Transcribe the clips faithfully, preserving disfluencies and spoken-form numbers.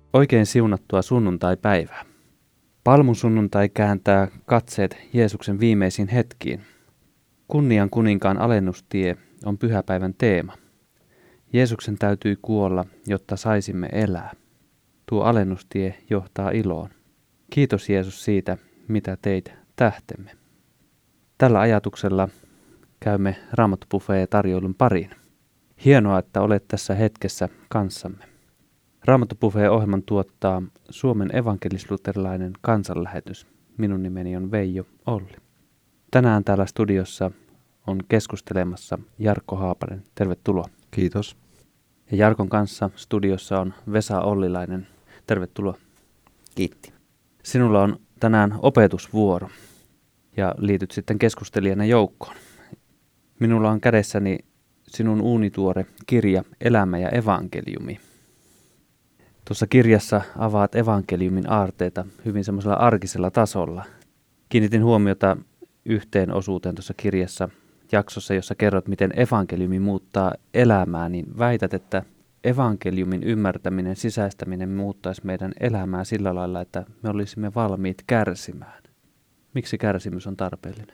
Oikein siunattua sunnuntaipäivää. Palmusunnuntai kääntää katseet Jeesuksen viimeisiin hetkiin. Kunnian kuninkaan alennustie on pyhäpäivän teema. Jeesuksen täytyi kuolla, jotta saisimme elää. Tuo alennustie johtaa iloon. Kiitos Jeesus siitä, mitä teit tähtemme. Tällä ajatuksella käymme Raamattubuffet-tarjoilun pariin. Hienoa, että olet tässä hetkessä kanssamme. Raamattubuffet-ohjelman tuottaa Suomen evankelis-luterilainen kansanlähetys. Minun nimeni on Veijo Olli. Tänään täällä studiossa on keskustelemassa Jarkko Haapanen. Tervetuloa. Kiitos. Ja Jarkon kanssa studiossa on Vesa Ollilainen. Tervetuloa. Kiitti. Sinulla on tänään opetusvuoro ja liityt sitten keskustelijana joukkoon. Minulla on kädessäni sinun uunituore kirja Elämä ja evankeliumi. Tuossa kirjassa avaat evankeliumin aarteita hyvin semmoisella arkisella tasolla. Kiinnitin huomiota yhteen osuuteen tuossa kirjassa jaksossa, jossa kerrot, miten evankeliumi muuttaa elämää, niin väität, että evankeliumin ymmärtäminen, sisäistäminen muuttaisi meidän elämää sillä lailla, että me olisimme valmiit kärsimään. Miksi kärsimys on tarpeellinen?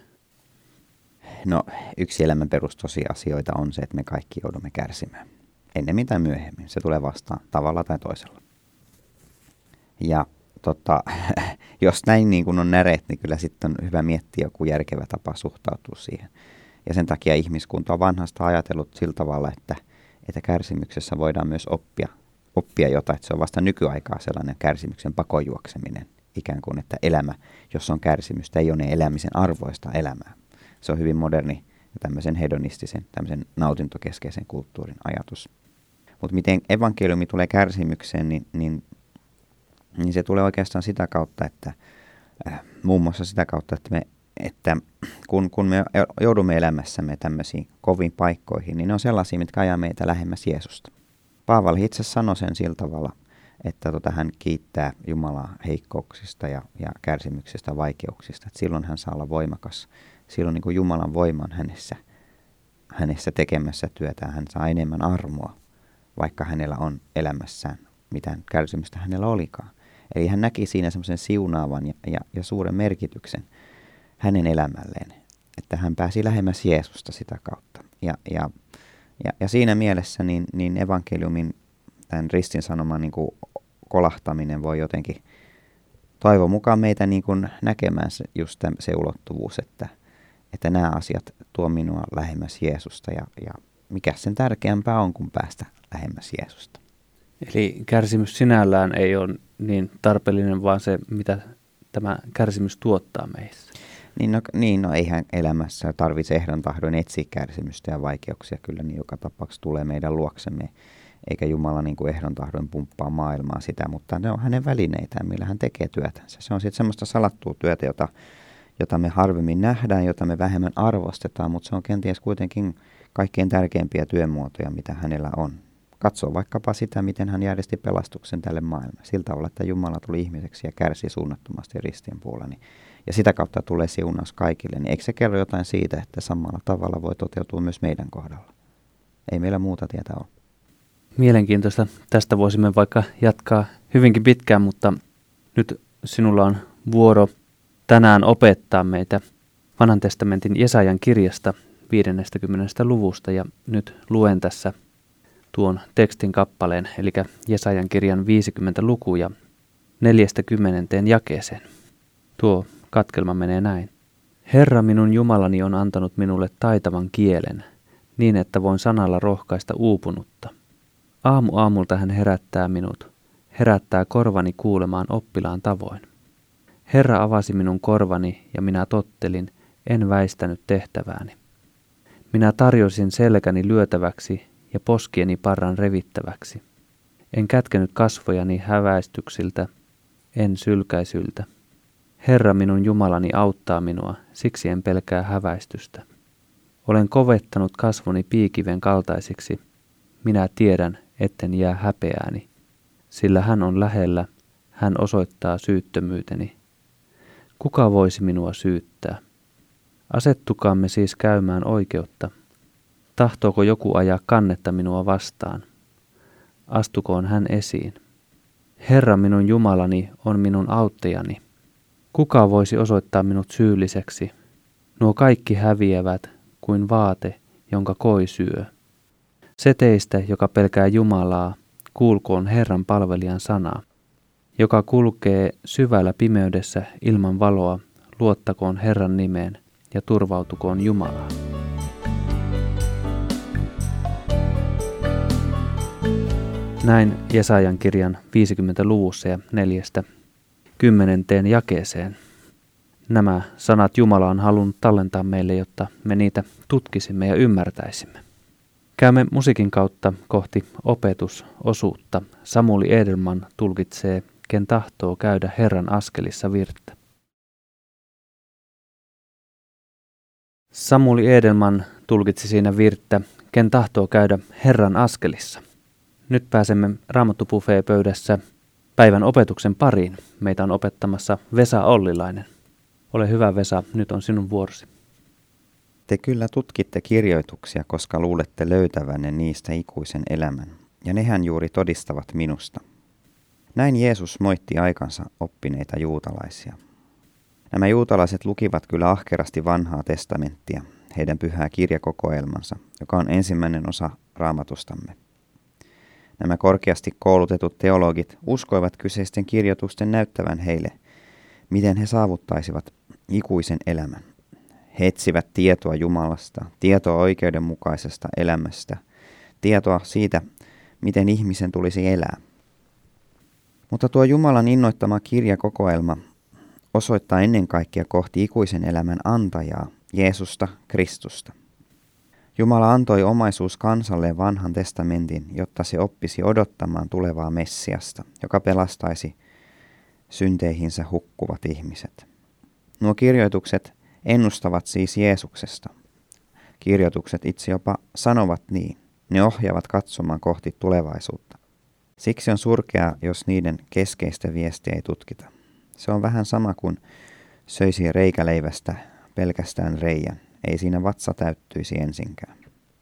No, yksi elämän perustosiasioita on se, että me kaikki joudumme kärsimään. Ennemmin tai myöhemmin. Se tulee vastaan tavalla tai toisella. Ja tota, jos näin niin kuin on näreet, niin kyllä sitten on hyvä miettiä joku järkevä tapa suhtautua siihen. Ja sen takia ihmiskunta on vanhasta ajatellut sillä tavalla, että, että kärsimyksessä voidaan myös oppia, oppia jotain. Että se on vasta nykyaikaa sellainen kärsimyksen pakojuokseminen. Ikään kuin, että elämä, jos on kärsimystä, ei ole ne elämisen arvoista elämää. Se on hyvin moderni ja tämmöisen hedonistisen, tämmöisen nautintokeskeisen kulttuurin ajatus. Mutta miten evankeliumi tulee kärsimykseen, niin, niin, niin se tulee oikeastaan sitä kautta, että äh, muun muassa sitä kautta, että, me, että kun, kun me joudumme elämässämme tämmöisiin koviin paikkoihin, niin ne on sellaisia, mitkä ajaa meitä lähemmäs Jeesusta. Paavali itse sanoi sen sillä tavalla, että tota, hän kiittää Jumalaa heikkouksista ja, ja kärsimyksistä ja vaikeuksista. Et silloin hän saa olla voimakas. Silloin niin kuin Jumalan voima on hänessä, hänessä tekemässä työtä. Hän saa enemmän armoa, vaikka hänellä on elämässään mitään kärsimystä hänellä olikaan. Eli hän näki siinä semmoisen siunaavan ja, ja, ja suuren merkityksen hänen elämälleen, että hän pääsi lähemmäs Jeesusta sitä kautta. Ja, ja, ja, ja siinä mielessä niin, niin evankeliumin tämän ristin sanoman niin kuin kolahtaminen voi jotenkin toivon mukaan meitä niin kuin näkemään se, just tämän, se ulottuvuus, että, että nämä asiat tuo minua lähemmäs Jeesusta ja, ja mikä sen tärkeämpää on kuin päästä lähemmäs Jeesusta. Eli kärsimys sinällään ei ole niin tarpeellinen, vaan se, mitä tämä kärsimys tuottaa meissä. Niin no, niin, no eihän elämässä tarvitse ehdon tahdon etsiä kärsimystä ja vaikeuksia. Kyllä niin joka tapauksessa tulee meidän luoksemme, eikä Jumala niin kuin ehdon tahdon pumppaa maailmaa sitä, mutta ne on hänen välineitään, millä hän tekee työtänsä. Se on sitten semmoista salattua työtä, jota, jota me harvemmin nähdään, jota me vähemmän arvostetaan, mutta se on kenties kuitenkin kaikkein tärkeimpiä työmuotoja, mitä hänellä on. Katsoo vaikkapa sitä, miten hän järjesti pelastuksen tälle maailmalle. Sillä tavalla, että Jumala tuli ihmiseksi ja kärsi suunnattomasti ristien puolella. Ja sitä kautta tulee siunaus kaikille. Niin eikö se kerro jotain siitä, että samalla tavalla voi toteutua myös meidän kohdalla? Ei meillä muuta tietä ole. Mielenkiintoista. Tästä voisimme vaikka jatkaa hyvinkin pitkään, mutta nyt sinulla on vuoro tänään opettaa meitä Vanhan testamentin Jesajan kirjasta viidennestäkymmenennestä luvusta. Ja nyt luen tässä tuon tekstin kappaleen, eli Jesajan kirjan viisikymmentä luku ja neljästäkymmenenteen jakeeseen. Tuo katkelma menee näin. Herra minun Jumalani on antanut minulle taitavan kielen, niin että voin sanalla rohkaista uupunutta. Aamu aamulta hän herättää minut, herättää korvani kuulemaan oppilaan tavoin. Herra avasi minun korvani ja minä tottelin, en väistänyt tehtävääni. Minä tarjosin selkäni lyötäväksi ja poskieni parran revittäväksi. En kätkenyt kasvojani häväistyksiltä, en sylkäisyltä. Herra minun Jumalani auttaa minua, siksi en pelkää häväistystä. Olen kovettanut kasvoni piikiven kaltaisiksi. Minä tiedän, etten jää häpeääni, sillä hän on lähellä, hän osoittaa syyttömyyteni. Kuka voisi minua syyttää? Asettukaamme siis käymään oikeutta. Tahtooko joku ajaa kannetta minua vastaan? Astukoon hän esiin. Herra minun Jumalani on minun auttajani. Kuka voisi osoittaa minut syylliseksi? Nuo kaikki häviävät kuin vaate, jonka koi syö. Se teistä, joka pelkää Jumalaa, kuulkoon Herran palvelijan sanaa. Joka kulkee syvällä pimeydessä ilman valoa, luottakoon Herran nimeen ja turvautukoon Jumalaan. Näin Jesajan kirjan viisikymmentä luvussa ja neljästä kymmenenteen jakeeseen. Nämä sanat Jumala on halunnut tallentaa meille, jotta me niitä tutkisimme ja ymmärtäisimme. Käymme musiikin kautta kohti opetusosuutta. Samuli Edelman tulkitsee Ken tahtoo käydä Herran askelissa -virttä. Samuli Edelman tulkitsi siinä virttä Ken tahtoo käydä Herran askelissa. Nyt pääsemme Raamattu Buffet-pöydässä päivän opetuksen pariin. Meitä on opettamassa Vesa Ollilainen. Ole hyvä, Vesa, nyt on sinun vuorosi. Te kyllä tutkitte kirjoituksia, koska luulette löytävänne niistä ikuisen elämän, ja nehän juuri todistavat minusta. Näin Jeesus moitti aikansa oppineita juutalaisia. Nämä juutalaiset lukivat kyllä ahkerasti vanhaa testamenttia, heidän pyhää kirjakokoelmansa, joka on ensimmäinen osa Raamatustamme. Nämä korkeasti koulutetut teologit uskoivat kyseisten kirjoitusten näyttävän heille, miten he saavuttaisivat ikuisen elämän. He etsivät tietoa Jumalasta, tietoa oikeudenmukaisesta elämästä, tietoa siitä, miten ihmisen tulisi elää. Mutta tuo Jumalan innoittama kirjakokoelma osoittaa ennen kaikkea kohti ikuisen elämän antajaa, Jeesusta Kristusta. Jumala antoi omaisuus kansalle vanhan testamentin, jotta se oppisi odottamaan tulevaa Messiasta, joka pelastaisi synteihinsä hukkuvat ihmiset. Nuo kirjoitukset ennustavat siis Jeesuksesta. Kirjoitukset itse jopa sanovat niin. Ne ohjaavat katsomaan kohti tulevaisuutta. Siksi on surkeaa, jos niiden keskeistä viestiä ei tutkita. Se on vähän sama kuin söisi reikäleivästä pelkästään reijän. Ei siinä vatsa täyttyisi ensinkään.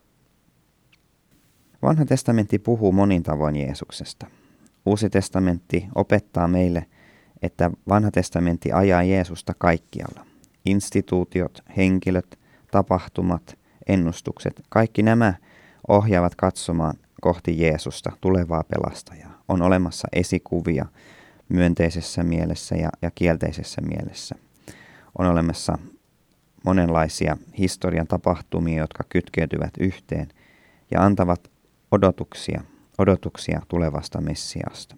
Vanha testamentti puhuu monin tavoin Jeesuksesta. Uusi testamentti opettaa meille, että vanha testamentti ajaa Jeesusta kaikkialla. Instituutiot, henkilöt, tapahtumat, ennustukset, kaikki nämä ohjaavat katsomaan kohti Jeesusta, tulevaa pelastajaa. On olemassa esikuvia myönteisessä mielessä ja, ja kielteisessä mielessä. On olemassa monenlaisia historian tapahtumia, jotka kytkeytyvät yhteen ja antavat odotuksia, odotuksia tulevasta Messiasta.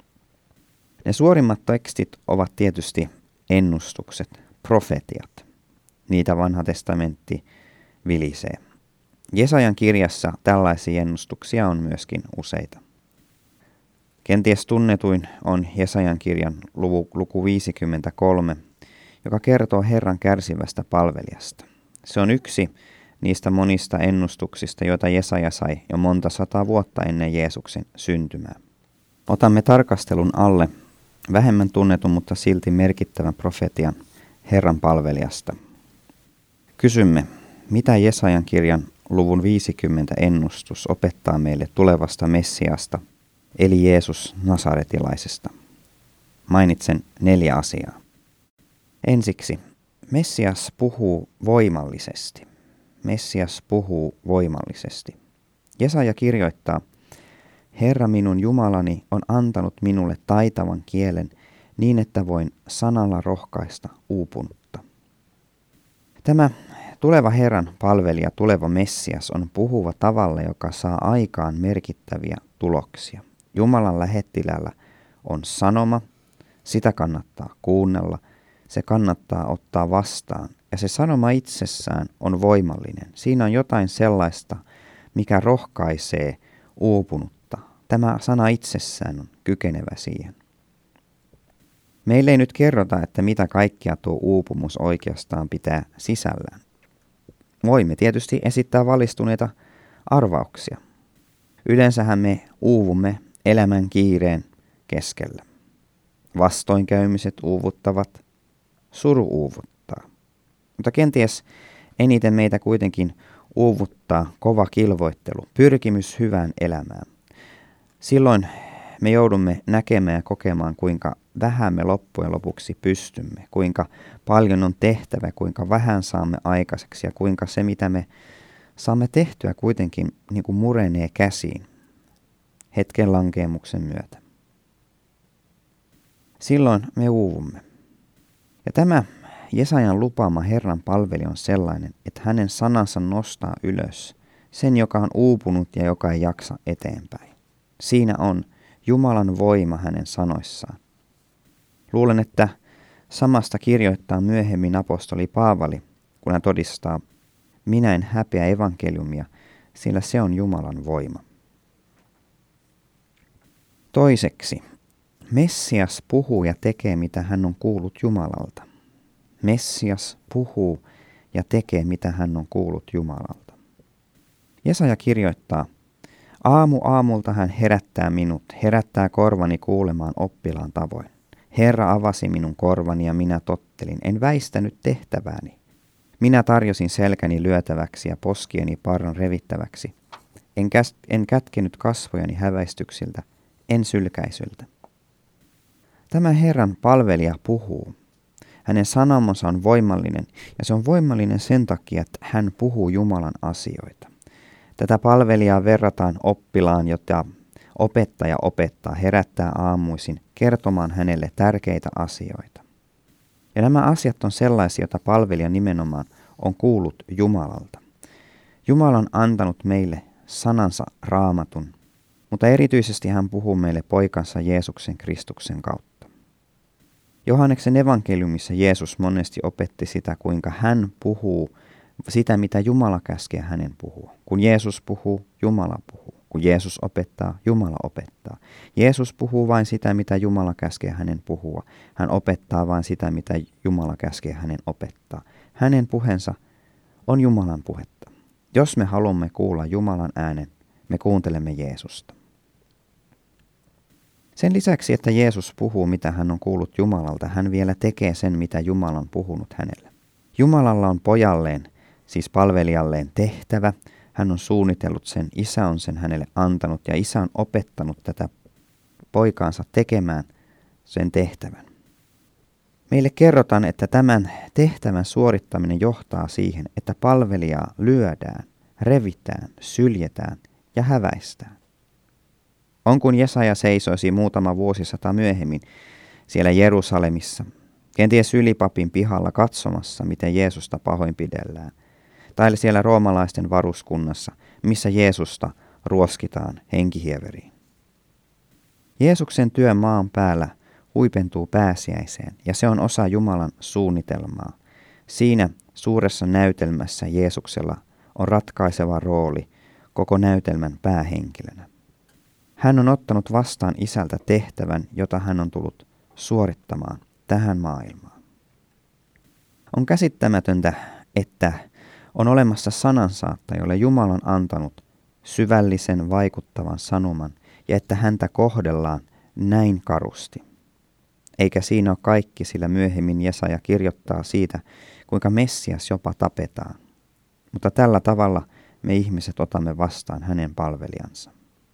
Ne suorimmat tekstit ovat tietysti ennustukset, profetiat. Niitä vanha testamentti vilisee. Jesajan kirjassa tällaisia ennustuksia on myöskin useita. Kenties tunnetuin on Jesajan kirjan luku, luku viisikymmentäkolme, joka kertoo Herran kärsivästä palvelijasta. Se on yksi niistä monista ennustuksista, joita Jesaja sai jo monta sataa vuotta ennen Jeesuksen syntymää. Otamme tarkastelun alle vähemmän tunnetun, mutta silti merkittävän profetian Herran palvelijasta. Kysymme, mitä Jesajan kirjan luvun viisikymmentä ennustus opettaa meille tulevasta Messiasta, eli Jeesus Nasaretilaisesta. Mainitsen neljä asiaa. Ensiksi, Messias puhuu voimallisesti. Messias puhuu voimallisesti. Jesaja kirjoittaa, Herra minun Jumalani on antanut minulle taitavan kielen niin, että voin sanalla rohkaista uupunutta. Tämä tuleva Herran palvelija, tuleva Messias on puhuva tavalla, joka saa aikaan merkittäviä tuloksia. Jumalan lähettilällä on sanoma, sitä kannattaa kuunnella, se kannattaa ottaa vastaan ja se sanoma itsessään on voimallinen. Siinä on jotain sellaista, mikä rohkaisee uupunutta. Tämä sana itsessään on kykenevä siihen. Meille ei nyt kerrota, että mitä kaikkia tuo uupumus oikeastaan pitää sisällään. Voimme tietysti esittää valistuneita arvauksia. Yleensähän me uuvumme elämän kiireen keskellä. Vastoinkäymiset uuvuttavat, suru uuvuttaa. Mutta kenties eniten meitä kuitenkin uuvuttaa kova kilvoittelu, pyrkimys hyvään elämään. Silloin me joudumme näkemään ja kokemaan, kuinka vähän me loppujen lopuksi pystymme, kuinka paljon on tehtävä, kuinka vähän saamme aikaiseksi ja kuinka se, mitä me saamme tehtyä, kuitenkin niin kuin murenee käsiin hetken lankeemuksen myötä. Silloin me uuvumme. Ja tämä Jesajan lupaama Herran palveli on sellainen, että hänen sanansa nostaa ylös sen, joka on uupunut ja joka ei jaksa eteenpäin. Siinä on Jumalan voima hänen sanoissaan. Luulen, että samasta kirjoittaa myöhemmin apostoli Paavali, kun hän todistaa, minä en häpeä evankeliumia, sillä se on Jumalan voima. Toiseksi, Messias puhuu ja tekee, mitä hän on kuullut Jumalalta. Messias puhuu ja tekee, mitä hän on kuullut Jumalalta. Jesaja kirjoittaa, aamu aamulta hän herättää minut, herättää korvani kuulemaan oppilaan tavoin. Herra avasi minun korvani ja minä tottelin, en väistänyt tehtävääni. Minä tarjosin selkäni lyötäväksi ja poskieni parran revittäväksi. En, käs- en kätkenyt kasvojani häväistyksiltä, en sylkäisyltä. Tämä Herran palvelija puhuu. Hänen sanomansa on voimallinen ja se on voimallinen sen takia, että hän puhuu Jumalan asioita. Tätä palvelijaa verrataan oppilaan, jota opettaja opettaa, herättää aamuisin kertomaan hänelle tärkeitä asioita. Ja nämä asiat on sellaisia, joita palvelija nimenomaan on kuullut Jumalalta. Jumala on antanut meille sanansa Raamatun, mutta erityisesti hän puhuu meille poikansa Jeesuksen Kristuksen kautta. Johanneksen evankeliumissa Jeesus monesti opetti sitä, kuinka hän puhuu sitä, mitä Jumala käskee hänen puhua. Kun Jeesus puhuu, Jumala puhuu. Kun Jeesus opettaa, Jumala opettaa. Jeesus puhuu vain sitä, mitä Jumala käskee hänen puhua. Hän opettaa vain sitä, mitä Jumala käskee hänen opettaa. Hänen puheensa on Jumalan puhetta. Jos me haluamme kuulla Jumalan äänen, me kuuntelemme Jeesusta. Sen lisäksi, että Jeesus puhuu, mitä hän on kuullut Jumalalta, hän vielä tekee sen, mitä Jumala on puhunut hänelle. Jumalalla on pojalleen, siis palvelijalleen tehtävä. Hän on suunnitellut sen, isä on sen hänelle antanut ja isä on opettanut tätä poikaansa tekemään sen tehtävän. Meille kerrotaan, että tämän tehtävän suorittaminen johtaa siihen, että palvelijaa lyödään, revitään, syljetään ja häväistään. On kun Jesaja seisoisi muutama vuosisata myöhemmin siellä Jerusalemissa, kenties ylipapin pihalla katsomassa, miten Jeesusta pahoinpidellään, tai siellä roomalaisten varuskunnassa, missä Jeesusta ruoskitaan henkihieveriin. Jeesuksen työ maan päällä huipentuu pääsiäiseen, ja se on osa Jumalan suunnitelmaa. Siinä suuressa näytelmässä Jeesuksella on ratkaiseva rooli koko näytelmän päähenkilönä. Hän on ottanut vastaan isältä tehtävän, jota hän on tullut suorittamaan tähän maailmaan. On käsittämätöntä, että on olemassa sanansaattaja, jolle Jumala on antanut syvällisen vaikuttavan sanoman ja että häntä kohdellaan näin karusti. Eikä siinä ole kaikki, sillä myöhemmin Jesaja kirjoittaa siitä, kuinka Messias jopa tapetaan. Mutta tällä tavalla me ihmiset otamme vastaan hänen palvelijansa.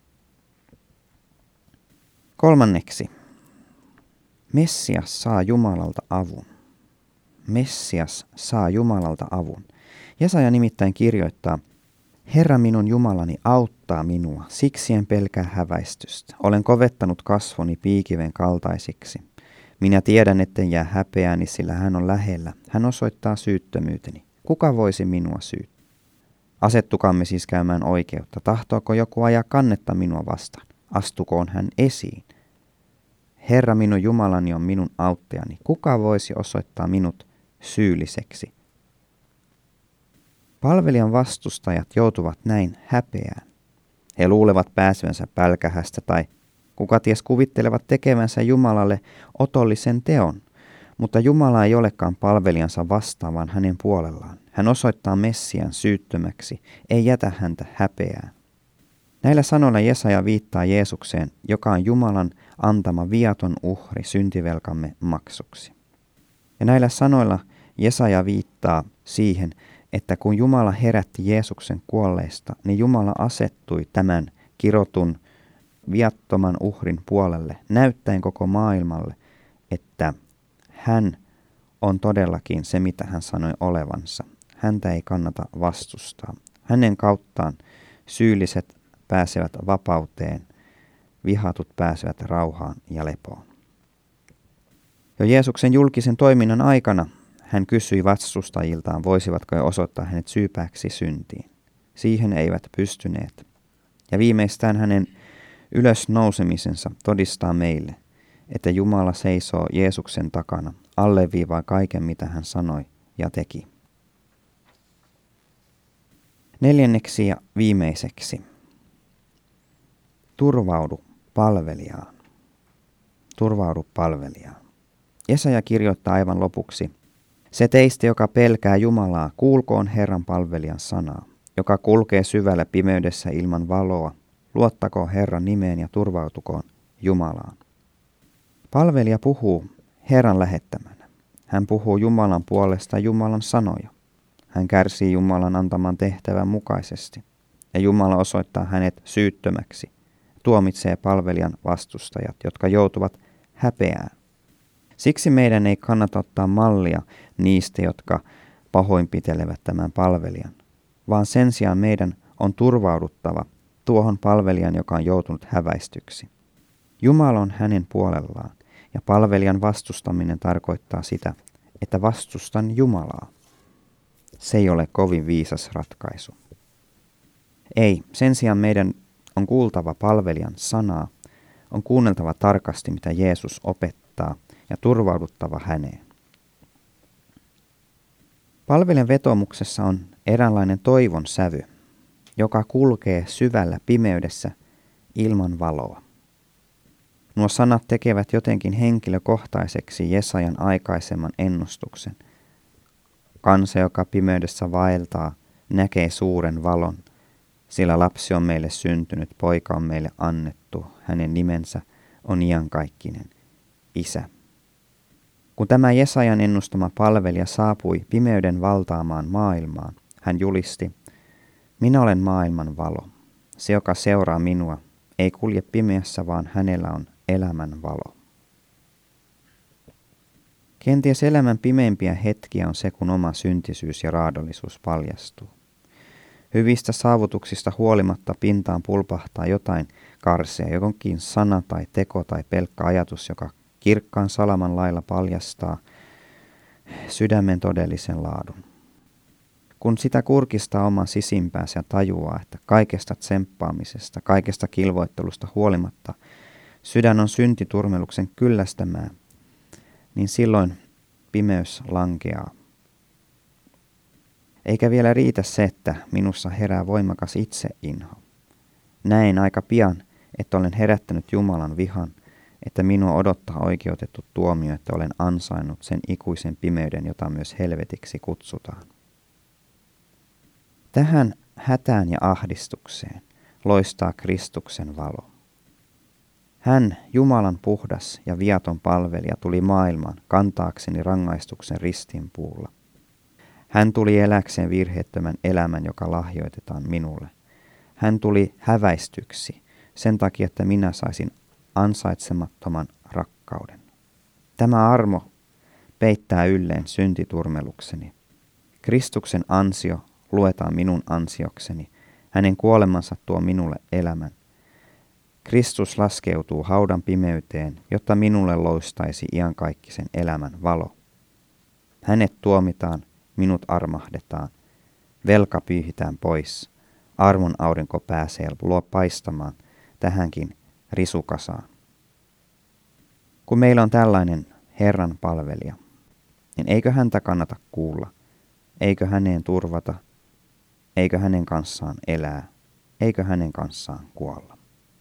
Kolmanneksi, Messias saa Jumalalta avun. Messias saa Jumalalta avun. Jesaja nimittäin kirjoittaa, Herra minun Jumalani auttaa minua, siksi en pelkää häväistystä. Olen kovettanut kasvoni piikiven kaltaisiksi. Minä tiedän, etten jää häpeääni, sillä hän on lähellä. Hän osoittaa syyttömyyteni. Kuka voisi minua syyttää? Asettukamme siis käymään oikeutta. Tahtoako joku ajaa kannetta minua vastaan? Astukoon hän esiin. Herra minun Jumalani on minun auttajani. Kuka voisi osoittaa minut syylliseksi? Palvelijan vastustajat joutuvat näin häpeään. He luulevat pääsevänsä pälkähästä tai kuka ties kuvittelevat tekevänsä Jumalalle otollisen teon, mutta Jumala ei olekaan palvelijansa vastaan, vaan hänen puolellaan. Hän osoittaa Messian syyttömäksi, ei jätä häntä häpeään. Näillä sanoilla Jesaja viittaa Jeesukseen, joka on Jumalan antama viaton uhri syntivelkamme maksuksi. Ja näillä sanoilla Jesaja viittaa siihen, että kun Jumala herätti Jeesuksen kuolleista, niin Jumala asettui tämän kirotun viattoman uhrin puolelle, näyttäen koko maailmalle, että hän on todellakin se, mitä hän sanoi olevansa. Häntä ei kannata vastustaa. Hänen kauttaan syylliset pääsevät vapauteen, vihatut pääsevät rauhaan ja lepoon. Jo Jeesuksen julkisen toiminnan aikana hän kysyi vastustajiltaan, voisivatko he osoittaa hänet syypääksi syntiin. Siihen eivät pystyneet. Ja viimeistään hänen ylösnousemisensa todistaa meille, että Jumala seisoo Jeesuksen takana, alleviivaa kaiken, mitä hän sanoi ja teki. Neljänneksi ja viimeiseksi. Turvaudu palvelijaan. Turvaudu palvelijaan. Jesaja kirjoittaa aivan lopuksi: se teistä, joka pelkää Jumalaa, kuulkoon Herran palvelijan sanaa. Joka kulkee syvällä pimeydessä ilman valoa, luottakoon Herran nimeen ja turvautukoon Jumalaan. Palvelija puhuu Herran lähettämänä. Hän puhuu Jumalan puolesta Jumalan sanoja. Hän kärsii Jumalan antaman tehtävän mukaisesti, ja Jumala osoittaa hänet syyttömäksi, tuomitsee palvelijan vastustajat, jotka joutuvat häpeään. Siksi meidän ei kannata ottaa mallia niistä, jotka pahoinpitelevät tämän palvelijan, vaan sen sijaan meidän on turvauduttava tuohon palvelijan, joka on joutunut häväistyksi. Jumala on hänen puolellaan, ja palvelijan vastustaminen tarkoittaa sitä, että vastustan Jumalaa. Se ei ole kovin viisas ratkaisu. Ei, sen sijaan meidän on kuultava palvelijan sanaa, on kuunneltava tarkasti, mitä Jeesus opettaa, ja turvauduttava häneen. Palvelijan vetoomuksessa on eräänlainen toivon sävy, joka kulkee syvällä pimeydessä ilman valoa. Nuo sanat tekevät jotenkin henkilökohtaiseksi Jesajan aikaisemman ennustuksen. Kansa, joka pimeydessä vaeltaa, näkee suuren valon, sillä lapsi on meille syntynyt, poika on meille annettu, hänen nimensä on iankaikkinen, Isä. Kun tämä Jesajan ennustama palvelija saapui pimeyden valtaamaan maailmaan, hän julisti: minä olen maailman valo. Se, joka seuraa minua, ei kulje pimeässä, vaan hänellä on elämän valo. Kenties elämän pimeimpiä hetkiä on se, kun oma syntisyys ja raadollisuus paljastuu. Hyvistä saavutuksista huolimatta pintaan pulpahtaa jotain karsea, jokin sana tai teko tai pelkkä ajatus, joka kirkkaan salaman lailla paljastaa sydämen todellisen laadun. Kun sitä kurkistaa oman sisimpäänsä ja tajuaa, että kaikesta tsemppaamisesta, kaikesta kilvoittelusta huolimatta sydän on syntiturmeluksen kyllästämää, niin silloin pimeys lankeaa. Eikä vielä riitä se, että minussa herää voimakas itseinho. Näin aika pian, että olen herättänyt Jumalan vihan, että minua odottaa oikeutettu tuomio, että olen ansainnut sen ikuisen pimeyden, jota myös helvetiksi kutsutaan. Tähän hätään ja ahdistukseen loistaa Kristuksen valo. Hän, Jumalan puhdas ja viaton palvelija, tuli maailmaan kantaakseni rangaistuksen ristinpuulla. Hän tuli eläkseen virheettömän elämän, joka lahjoitetaan minulle. Hän tuli häväistyksi sen takia, että minä saisin ansaitsemattoman rakkauden. Tämä armo peittää ylleen syntiturmelukseni. Kristuksen ansio luetaan minun ansiokseni. Hänen kuolemansa tuo minulle elämän. Kristus laskeutuu haudan pimeyteen, jotta minulle loistaisi iankaikkisen elämän valo. Hänet tuomitaan, minut armahdetaan. Velka pyyhitään pois. Armon aurinko pääsee luo paistamaan tähänkin risukasaan. Kun meillä on tällainen Herran palvelija, niin eikö häntä kannata kuulla? Eikö häneen turvata? Eikö hänen kanssaan elää? Eikö hänen kanssaan kuolla?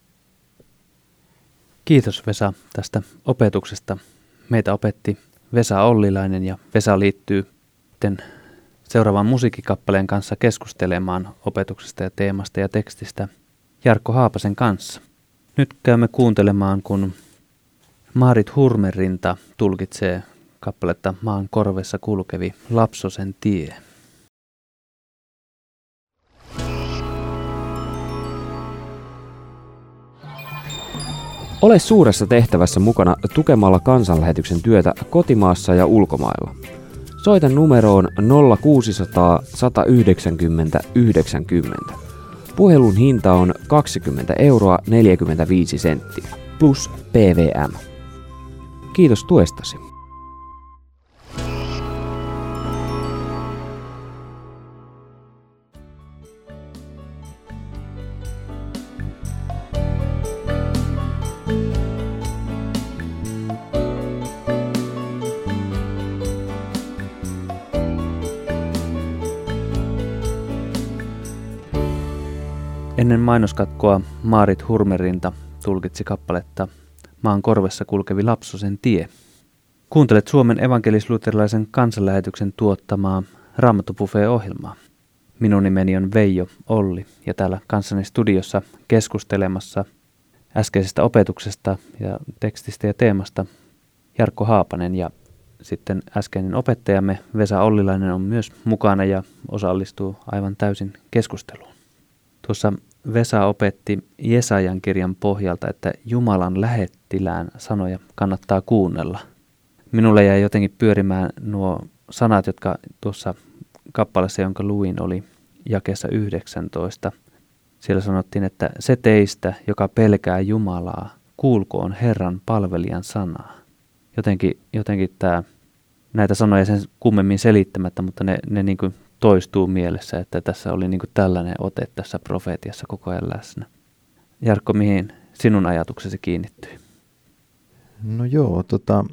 Kiitos Vesa tästä opetuksesta. Meitä opetti Vesa Ollilainen ja Vesa liittyy seuraavan musiikkikappaleen kanssa keskustelemaan opetuksesta ja teemasta ja tekstistä Jarkko Haapasen kanssa. Nyt käymme kuuntelemaan, kun Maarit Hurmerinta tulkitsee kappaletta Maan korvessa kulkevi Lapsosen tie. Ole suuressa tehtävässä mukana tukemalla kansanlähetyksen työtä kotimaassa ja ulkomailla. Soita numeroon nolla kuusisataa sata yhdeksänkymmentä yhdeksänkymmentä. Puhelun hinta on kaksikymmentä euroa neljäkymmentäviisi senttiä plus P V M. Kiitos tuestasi. Ennen mainoskatkoa Maarit Hurmerinta tulkitsi kappaletta Maan korvessa kulkevi lapsosen tie. Kuuntelet Suomen evankelis-luterilaisen kansanlähetyksen tuottamaa Raamattu Buffet-ohjelmaa. Minun nimeni on Veijo Olli ja täällä kanssani studiossa keskustelemassa äskeisestä opetuksesta ja tekstistä ja teemasta Jarkko Haapanen ja sitten äskeinen opettajamme Vesa Ollilainen on myös mukana ja osallistuu aivan täysin keskusteluun. Tuossa Vesa opetti Jesajan kirjan pohjalta, että Jumalan lähettilään sanoja kannattaa kuunnella. Minulle jäi jotenkin pyörimään nuo sanat, jotka tuossa kappaleessa, jonka luin, oli jakeessa yhdeksäntoista. Siellä sanottiin, että se teistä, joka pelkää Jumalaa, kuulkoon Herran palvelijan sanaa. Jotenkin, jotenkin tämä, näitä sanoja sen kummemmin selittämättä, mutta ne, ne niin kuin toistuu mielessä, että tässä oli niin kuin tällainen ote tässä profeetiassa koko ajan läsnä. Jarkko, mihin sinun ajatuksesi kiinnittyi? No joo, tota,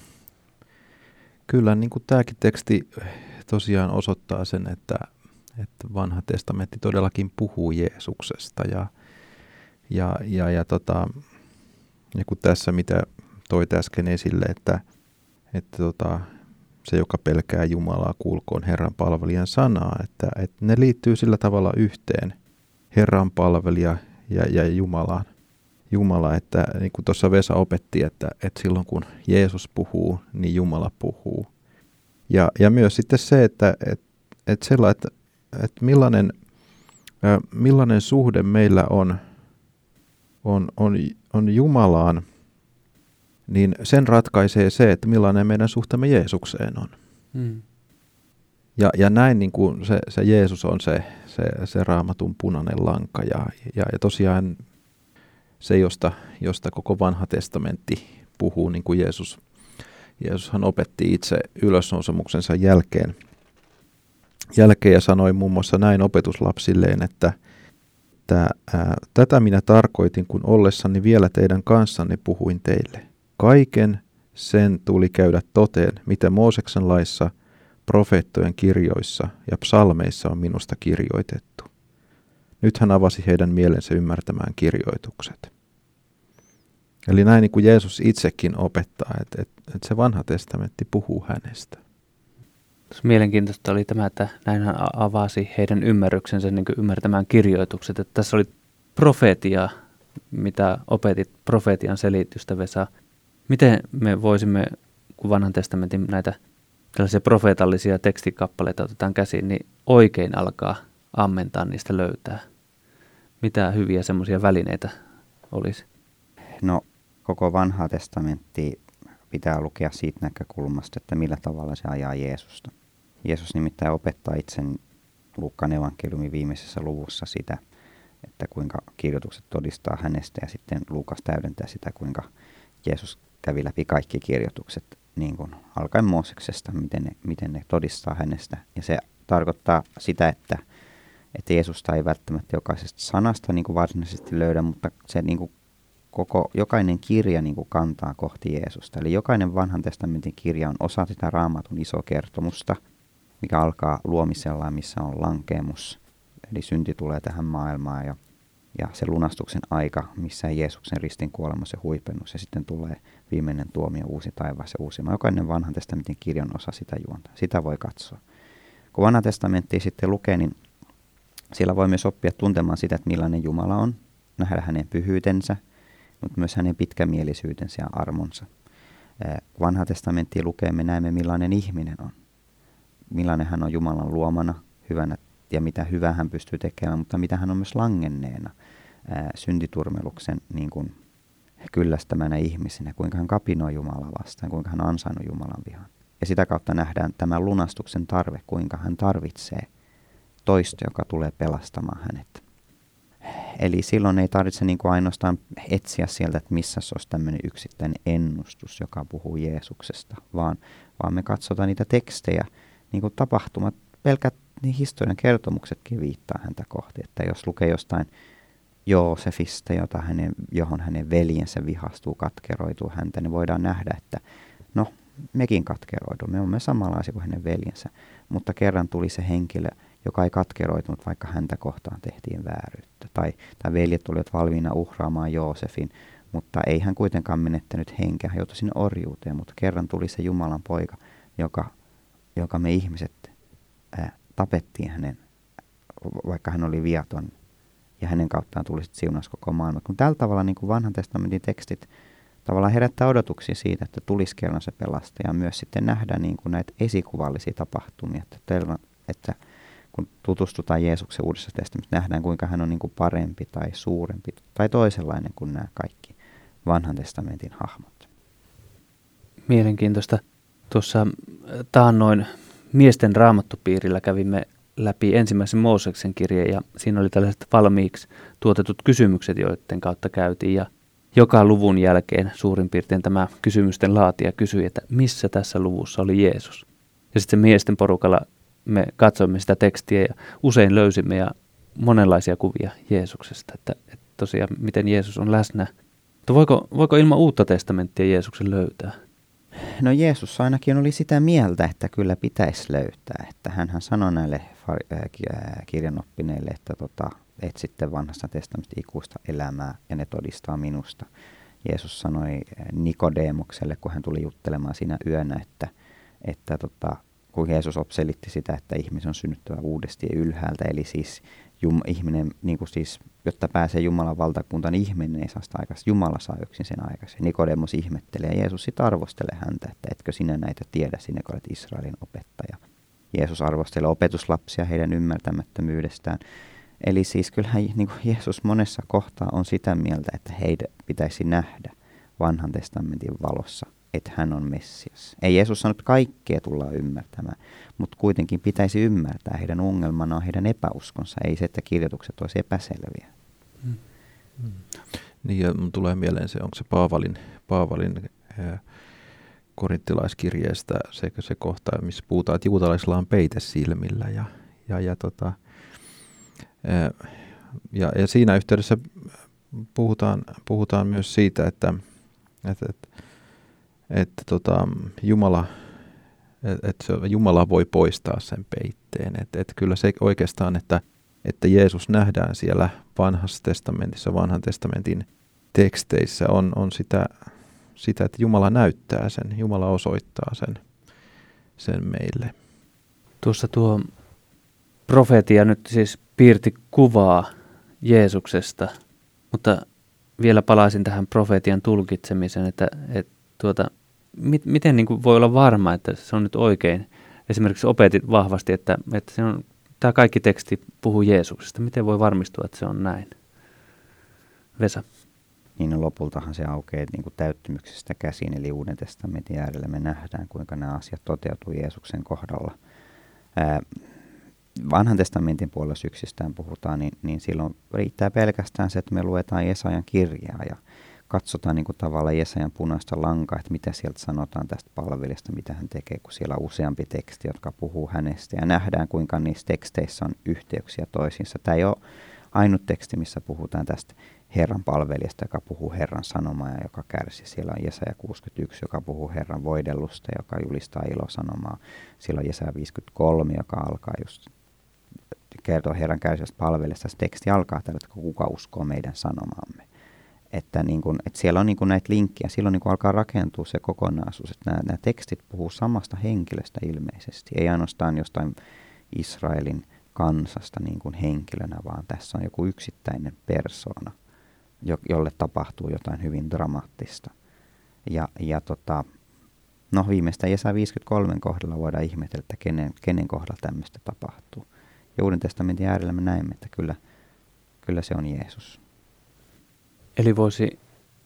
kyllä niin kuin tämäkin teksti tosiaan osoittaa sen, että, että vanha testamentti todellakin puhuu Jeesuksesta. Ja, ja, ja, ja, tota, ja kun tässä mitä toit äsken esille, että, että tota, se, joka pelkää Jumalaa, kuulkoon Herran palvelijan sanaa, että, että ne liittyy sillä tavalla yhteen, Herran palvelija ja, ja Jumalaan. Jumala, että niin kuin tuossa Vesa opetti, että, että silloin kun Jeesus puhuu, niin Jumala puhuu. Ja, ja myös sitten se, että, että, että, sella, että, että millainen, millainen suhde meillä on, on, on, on Jumalaan, niin sen ratkaisee se, että millainen meidän suhteemme Jeesukseen on. Mm. Ja, ja näin niin kuin se, se Jeesus on se, se, se Raamatun punainen lanka. Ja, ja, ja tosiaan se, josta, josta koko vanha testamentti puhuu, niin kuin Jeesus, Jeesushan opetti itse ylösnousemuksensa jälkeen, jälkeen ja sanoi muun muassa näin opetuslapsilleen, että Tää, ää, tätä minä tarkoitin, kun ollessani vielä teidän kanssanne puhuin teille. Kaiken sen tuli käydä toteen, mitä Mooseksen laissa, profeettojen kirjoissa ja psalmeissa on minusta kirjoitettu. Nyt hän avasi heidän mielensä ymmärtämään kirjoitukset. Eli näin niin kuin Jeesus itsekin opettaa, että, että, että se vanha testamentti puhuu hänestä. Mielenkiintoista oli tämä, että näin hän avasi heidän ymmärryksensä niin kuin ymmärtämään kirjoitukset. Että tässä oli profeetia, mitä opetit, profeetian selitystä, Vesa. Miten me voisimme, kun vanhan testamentin näitä tällaisia profeetallisia tekstikappaleita otetaan käsiin, niin oikein alkaa ammentaa niistä löytää? Mitä hyviä semmoisia välineitä olisi? No, koko vanha testamentti pitää lukea siitä näkökulmasta, että millä tavalla se ajaa Jeesusta. Jeesus nimittäin opettaa itsen Luukkaan evankeliumin viimeisessä luvussa sitä, että kuinka kirjoitukset todistaa hänestä, ja sitten Luukas täydentää sitä, kuinka Jeesus kävi läpi kaikki kirjoitukset niin kuin alkaen Mooseksesta, miten ne, miten ne todistaa hänestä. Ja se tarkoittaa sitä, että, että Jeesusta ei välttämättä jokaisesta sanasta niin kuin varsinaisesti löydä, mutta se niin kuin koko, jokainen kirja niin kuin kantaa kohti Jeesusta. Eli jokainen vanhan testamentin kirja on osa sitä Raamatun isoa kertomusta, mikä alkaa luomisella, missä on lankeemus. Eli synti tulee tähän maailmaan ja, ja se lunastuksen aika, missä Jeesuksen ristin kuolema, se huipennus. Ja sitten tulee viimeinen tuomio, uusi taivas ja uusi maa. Jokainen vanhan testamentin kirja on osa sitä juonta. Sitä voi katsoa. Kun vanha testamenttia sitten lukee, niin siellä voi myös oppia tuntemaan sitä, että millainen Jumala on, nähdä hänen pyhyytensä, mutta myös hänen pitkämielisyytensä ja armonsa. Kun vanha testamenttia lukee, me näemme millainen ihminen on. Millainen hän on Jumalan luomana, hyvänä, ja mitä hyvää hän pystyy tekemään, mutta mitä hän on myös langenneena syntiturmeluksen niin kuin kyllästämänä ihmisenä, kuinka hän kapinoi Jumalaa vastaan, kuinka hän on ansainnut Jumalan vihan. Ja sitä kautta nähdään tämä lunastuksen tarve, kuinka hän tarvitsee toista, joka tulee pelastamaan hänet. Eli silloin ei tarvitse niin kuin ainoastaan etsiä sieltä, että missä se olisi tämmöinen yksittäinen ennustus, joka puhuu Jeesuksesta, vaan, vaan me katsotaan niitä tekstejä, niin kuin tapahtumat, pelkät niin historian kertomuksetkin viittaa häntä kohti. Että jos lukee jostain Joosefista, jota hänen, johon hänen veljensä vihastuu, katkeroituu häntä, niin voidaan nähdä, että no, mekin katkeroidu, me olemme samanlaisia kuin hänen veljensä, mutta kerran tuli se henkilö, joka ei katkeroitunut, vaikka häntä kohtaan tehtiin vääryyttä. Tai, tai veljet olivat valmiina uhraamaan Joosefin, mutta ei hän kuitenkaan menettänyt henkeä, hän joutui sinne orjuuteen, mutta kerran tuli se Jumalan poika, joka, joka me ihmiset ää, tapettiin hänen, vaikka hän oli viaton, ja hänen kauttaan tuli sitten siunaus koko maailma. Kun tällä tavalla niin kuin vanhan testamentin tekstit tavallaan herättää odotuksia siitä, että tulisi kerran se pelastaja, ja myös sitten nähdään niin kuin näitä esikuvallisia tapahtumia, että, että kun tutustutaan Jeesuksen uudessa testamentissa, nähdään kuinka hän on niin kuin parempi tai suurempi tai toisenlainen kuin nämä kaikki vanhan testamentin hahmot. Mielenkiintoista. Tuossa taannoin miesten raamattupiirillä kävimme läpi ensimmäisen Mooseksen kirjeen ja siinä oli tällaiset valmiiksi tuotetut kysymykset, joiden kautta käytiin ja joka luvun jälkeen suurin piirtein tämä kysymysten laatija kysyi, että missä tässä luvussa oli Jeesus. Ja sitten miesten porukalla me katsoimme sitä tekstiä ja usein löysimme ja monenlaisia kuvia Jeesuksesta, että, että tosiaan miten Jeesus on läsnä. Mutta voiko, voiko ilman uutta testamenttia Jeesuksen löytää? No Jeesus ainakin oli sitä mieltä, että kyllä pitäisi löytää. Että hänhän sanoi näille kirjanoppineille, että tota, et sitten vanhasta testamentista ikuista elämää ja ne todistaa minusta. Jeesus sanoi Nikodeemukselle, kun hän tuli juttelemaan siinä yönä, että, että tota, kun Jeesus selitti sitä, että ihmisen on synnyttävä uudesti ja ylhäältä, eli siis jum, ihminen, niin kuin siis, jotta pääsee Jumalan valtakuntaan, niin ihminen ei saa sitä aikaisemmin. Jumala saa yksin sen aikaisemmin. Nikodemus ihmettelee ja Jeesus sitten arvostelee häntä, että etkö sinä näitä tiedä, sinä kun olet Israelin opettaja. Jeesus arvostelee opetuslapsia heidän ymmärtämättömyydestään. Eli siis kyllähän niin kuin Jeesus monessa kohtaa on sitä mieltä, että heidän pitäisi nähdä vanhan testamentin valossa, että hän on Messias. Ei Jeesus sanonut, että kaikkea tullaan ymmärtämään, mutta kuitenkin pitäisi ymmärtää. Heidän ongelmana on heidän epäuskonsa, ei se, että kirjoitukset olisi epäselviä. Hmm. Hmm. Niin ja mun tulee mieleen se, onko se Paavalin, Paavalin äh, korinttilaiskirjeestä se, se kohta, missä puhutaan, että juutalaisilla on peite silmillä ja, ja, ja, tota, äh, ja, ja siinä yhteydessä puhutaan, puhutaan myös siitä, että, että, että että tota, Jumala, että Jumala voi poistaa sen peitteen. Että et kyllä se oikeastaan, että, että Jeesus nähdään siellä vanhassa testamentissa, vanhan testamentin teksteissä, on, on sitä, sitä, että Jumala näyttää sen, Jumala osoittaa sen, sen meille. Tuossa tuo profeetia nyt siis piirti kuvaa Jeesuksesta, mutta vielä palaisin tähän profeetian tulkitsemiseen, että, että Tuota, mit, miten niin kuin voi olla varma, että se on nyt oikein? Esimerkiksi opetit vahvasti, että, että se on, tämä kaikki teksti puhuu Jeesuksesta. Miten voi varmistua, että se on näin? Vesa. Niin no, lopultahan se aukeaa niin kuin täyttymyksestä käsin, eli Uuden testamentin äärellä me nähdään, kuinka nämä asiat toteutuu Jeesuksen kohdalla. Ää, vanhan testamentin puolella yksistään puhutaan, niin, niin silloin riittää pelkästään se, että me luetaan Jesajan kirjaa ja katsotaan niin kuin tavallaan Jesajan punaista lankaa, että mitä sieltä sanotaan tästä palvelijasta, mitä hän tekee, kun siellä on useampi teksti, jotka puhuu hänestä. Ja nähdään, kuinka niissä teksteissä on yhteyksiä toisiinsa. Tämä ei ole ainut teksti, missä puhutaan tästä Herran palvelijasta, joka puhuu Herran sanomaa ja joka kärsii. Siellä on Jesaja kuusikymmentäyksi, joka puhuu Herran voidellusta, joka julistaa ilosanomaa. Siellä on Jesaja viisikymmentäkolme, joka alkaa just kertoa Herran kärsivästä palvelijasta. Se teksti alkaa tällä, että kuka uskoo meidän sanomaamme. Että, niin kun, että siellä on niin kun näitä linkkejä, silloin niin kun alkaa rakentua se kokonaisuus, että nämä, nämä tekstit puhuu samasta henkilöstä ilmeisesti, ei ainoastaan jostain Israelin kansasta niin kuin henkilönä, vaan tässä on joku yksittäinen persoona, jo, jolle tapahtuu jotain hyvin dramaattista. Ja, ja tota, no viimeistään Jesaja viisikymmentäkolme kohdalla voidaan ihmetellä, että kenen, kenen kohdalla tämmöistä tapahtuu. Ja Uuden testamentin äärellä me näemme, että kyllä, kyllä se on Jeesus. Eli voisi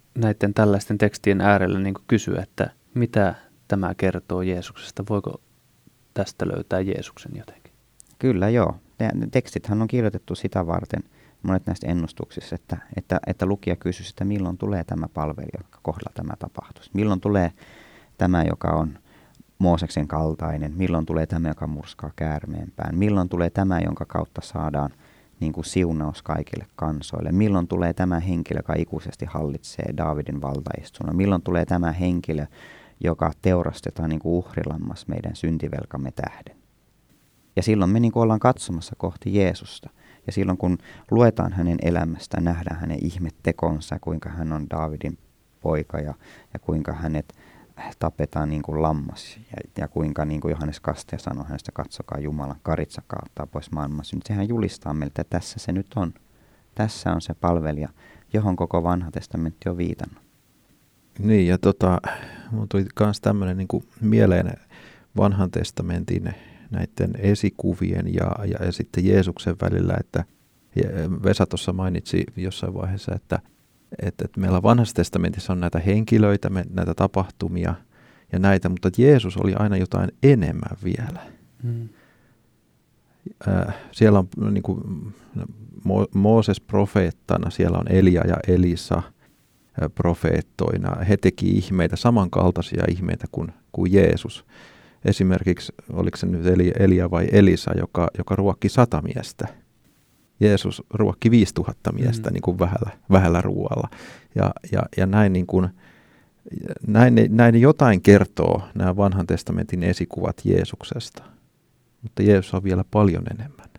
näiden tällaisten tekstien äärellä niin kuin kysyä, että mitä tämä kertoo Jeesuksesta? Voiko tästä löytää Jeesuksen jotenkin? Kyllä joo. Ne tekstithän on kirjoitettu sitä varten, monet näistä ennustuksissa, että, että, että lukija kysyisi, että milloin tulee tämä palvelija, joka kohdalla tämä tapahtuisi. Milloin tulee tämä, joka on Mooseksen kaltainen, milloin tulee tämä, joka murskaa käärmeenpään, milloin tulee tämä, jonka kautta saadaan niin kuin siunaus kaikille kansoille, milloin tulee tämä henkilö, joka ikuisesti hallitsee Daavidin valtaistunnon, milloin tulee tämä henkilö, joka teurastetaan niin kuin uhrilammas meidän syntivelkamme tähden. Ja silloin me niin kuin ollaan katsomassa kohti Jeesusta. Ja silloin kun luetaan hänen elämästä, nähdään hänen ihmettekonsa, kuinka hän on Daavidin poika ja, ja kuinka hänet tapetaan niin kuin lammas. Ja, ja kuinka niin kuin Johannes Kastaja sanoi hänestä, katsokaa Jumalan karitsakaa ottaa pois maailman synnit. Sehän julistaa meiltä, että tässä se nyt on. Tässä on se palvelija, johon koko vanha testamentti on viitannut. Niin, ja tota, mun tuli myös tämmöinen niin kuin mieleen vanhan testamentin näiden esikuvien ja, ja, ja sitten Jeesuksen välillä, että Vesa tuossa mainitsi jossain vaiheessa, että, että, että meillä vanhassa testamentissa on näitä henkilöitä, näitä tapahtumia ja näitä, mutta Jeesus oli aina jotain enemmän vielä. Hmm. Äh, siellä on niin kuin, Mo- Mooses profeettana, siellä on Elia ja Elisa äh, profeettoina. He teki ihmeitä, samankaltaisia ihmeitä kuin, kuin Jeesus. Esimerkiksi, oliko se nyt Elia vai Elisa, joka, joka ruokki sata miestä. Jeesus ruokki viisituhatta miestä mm. niin kuin vähällä, vähällä ruoalla. Ja, ja, ja näin, niin kuin, näin, näin jotain kertoo nämä vanhan testamentin esikuvat Jeesuksesta. Mutta Jeesus on vielä paljon enemmän.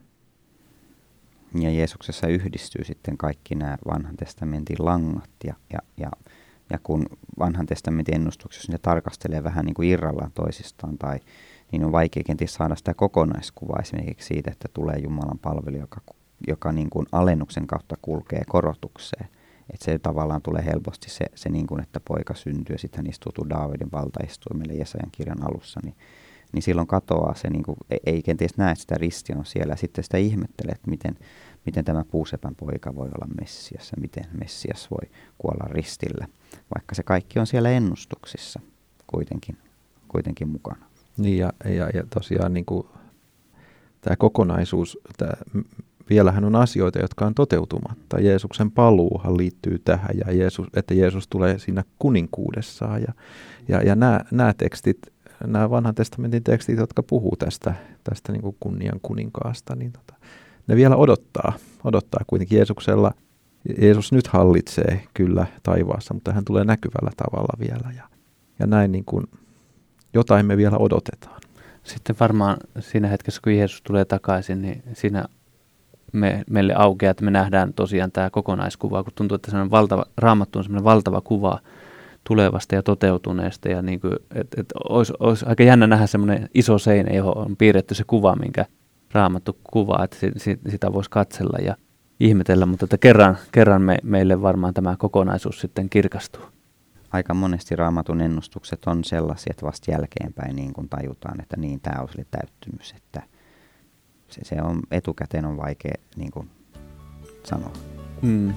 Ja Jeesuksessa yhdistyy sitten kaikki nämä vanhan testamentin langat ja, ja, ja Ja kun vanhan testamentin ennustuksessa ne tarkastelee vähän niin kuin irrallaan toisistaan, tai niin on vaikea kenties saada sitä kokonaiskuvaa esimerkiksi siitä, että tulee Jumalan palvelija, joka, joka niin kuin alennuksen kautta kulkee korotukseen. Että se tavallaan tulee helposti se, se niin kuin, että poika syntyy ja sitten hän istuu Daavidin valtaistuimelle Jesajan kirjan alussa, niin, niin silloin katoaa se, niin kuin, ei kenties näe sitä ristiä on siellä, ja sitten sitä ihmettelee, että miten, miten tämä puusepän poika voi olla Messias ja miten Messias voi kuolla ristillä. Vaikka se kaikki on siellä ennustuksissa kuitenkin, kuitenkin mukana. Niin ja, ja, ja tosiaan niin kuin, tämä kokonaisuus, tämä, vielähän on asioita, jotka on toteutumatta. Jeesuksen paluuhan liittyy tähän ja Jeesus, että Jeesus tulee siinä kuninkuudessaan. Ja, ja, ja nämä, nämä tekstit, nämä vanhan testamentin tekstit, jotka puhuu tästä, tästä niin kuin kunnian kuninkaasta, niin tota, ne vielä odottaa, odottaa kuitenkin Jeesuksella. Jeesus nyt hallitsee kyllä taivaassa, mutta hän tulee näkyvällä tavalla vielä ja, ja näin niin kuin jotain me vielä odotetaan. Sitten varmaan siinä hetkessä, kun Jeesus tulee takaisin, niin siinä me, meille aukeaa, että me nähdään tosiaan tämä kokonaiskuva, kun tuntuu, että sellainen valtava, Raamattu on sellainen valtava kuva tulevasta ja toteutuneesta ja niin kuin, että, että olisi, olisi aika jännä nähdä semmoinen iso seinä, johon on piirretty se kuva, minkä Raamattu kuvaa, että sitä voisi katsella ja ihmetellä, mutta että kerran, kerran me, meille varmaan tämä kokonaisuus sitten kirkastuu. Aika monesti Raamatun ennustukset on sellaisia, että vasta jälkeenpäin niin kun tajutaan, että niin tämä olisi täyttymys. Että se, se on etukäteen on vaikea niin kuin sanoa. Hmm.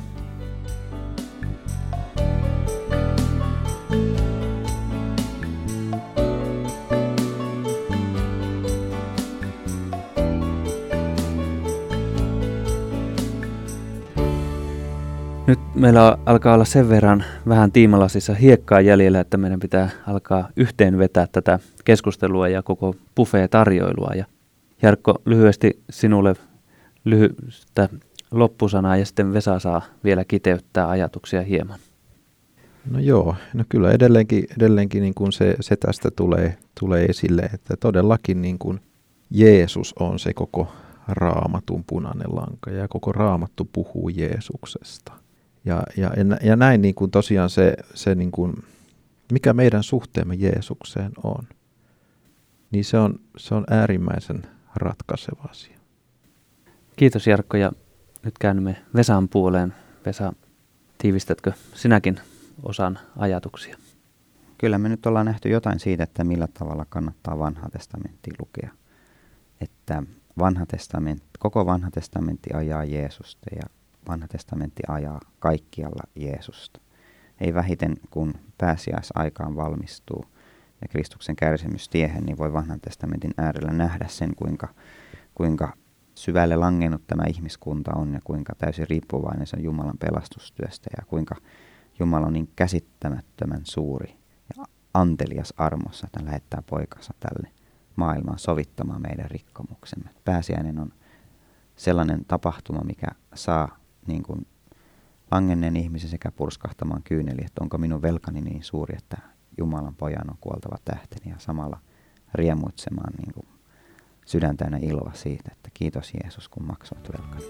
Nyt meillä alkaa olla sen verran vähän tiimalasissa hiekkaa jäljellä, että meidän pitää alkaa yhteen vetää tätä keskustelua ja koko buffet-tarjoilua. Ja Jarkko, lyhyesti sinulle lyhyistä loppusanaa ja sitten Vesa saa vielä kiteyttää ajatuksia hieman. No joo, no kyllä edelleenkin, edelleenkin niin kuin se, se tästä tulee, tulee esille, että todellakin niin kuin Jeesus on se koko Raamatun punainen lanka ja koko Raamattu puhuu Jeesuksesta. Ja, ja, ja näin niin kuin tosiaan se, se niin kuin, mikä meidän suhteemme Jeesukseen on, niin se on, se on äärimmäisen ratkaiseva asia. Kiitos Jarkko ja nyt käännymme Vesan puoleen. Vesa, tiivistätkö sinäkin osan ajatuksia? Kyllä me nyt ollaan nähty jotain siitä, että millä tavalla kannattaa vanhaa testamenttia lukea. Että vanha testamentti, koko vanha testamentti ajaa Jeesusta ja vanha testamentti ajaa kaikkialla Jeesusta. ei vähiten kun pääsiäisaikaan valmistuu ja Kristuksen kärsimystiehen, niin voi vanhan testamentin äärellä nähdä sen, kuinka, kuinka syvälle langennut tämä ihmiskunta on ja kuinka täysin riippuvainen se on Jumalan pelastustyöstä ja kuinka Jumala on niin käsittämättömän suuri ja antelias armossa, että hän lähettää poikansa tälle maailmaan sovittamaan meidän rikkomuksemme. Pääsiäinen on sellainen tapahtuma, mikä saa niin kuin langenneen ihmisen sekä purskahtamaan kyyneli, että onko minun velkani niin suuri, että Jumalan pojan on kuoltava tähteni ja samalla riemuitsemaan niin kuin sydäntäänä iloa siitä, että kiitos Jeesus, kun maksoit velkani.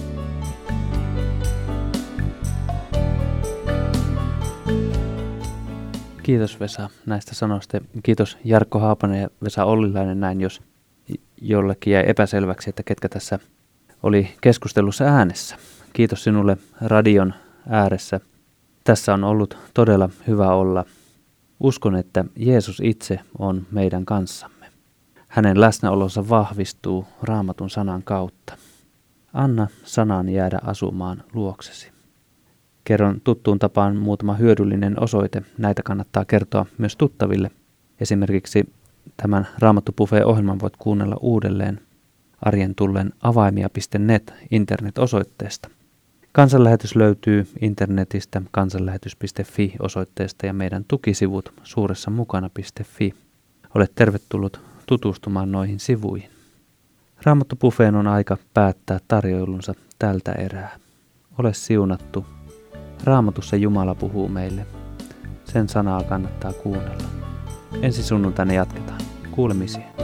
Kiitos Vesa näistä sanoista. Kiitos Jarkko Haapanen ja Vesa Ollilainen näin, jos jollekin jäi epäselväksi, että ketkä tässä oli keskustelussa äänessä. Kiitos sinulle radion ääressä. Tässä on ollut todella hyvä olla. Uskon, että Jeesus itse on meidän kanssamme. Hänen läsnäolonsa vahvistuu Raamatun sanan kautta. Anna sanan jäädä asumaan luoksesi. Kerron tuttuun tapaan muutama hyödyllinen osoite. Näitä kannattaa kertoa myös tuttaville. Esimerkiksi tämän Raamattu Buffet-ohjelman voit kuunnella uudelleen arjen tullen avaimia piste net internet-osoitteesta. Kansanlähetys löytyy internetistä kansanlähetys piste fi osoitteesta ja meidän tukisivut suuressa mukana piste fi. Olet tervetullut tutustumaan noihin sivuihin. Raamattu Buffeen on aika päättää tarjoilunsa tältä erää. Ole siunattu. Raamatussa Jumala puhuu meille. Sen sanaa kannattaa kuunnella. Ensi sunnuntaina jatketaan. Kuulemisiin.